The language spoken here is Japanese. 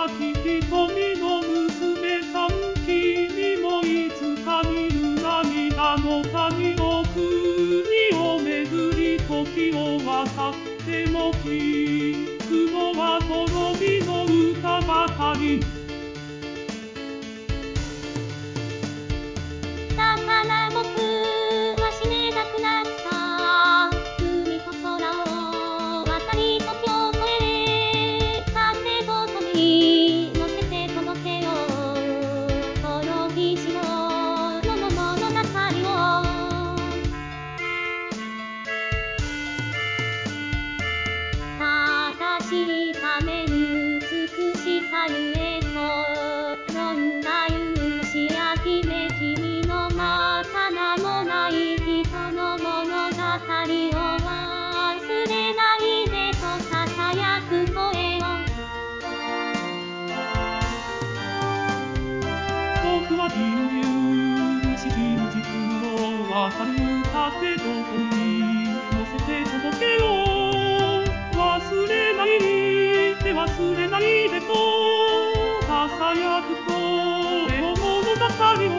き瞳の娘さん、君もいつか見る涙の谷を国を巡り時を渡っても聞くのは滅びの歌ばかり。 だから僕は死ねなくなった。海と空を渡り時を越え、さてボートに乗せて届けよう。この岸の世の物語を。正しいために美しさゆえと呼んだ勇士や姫君のまた名もない人の物語を忘れないでと囁く声を。 僕は君に信じ雲を渡るさてボートに乗せて届けよう。忘れないで忘れないでと囁く声を物語を。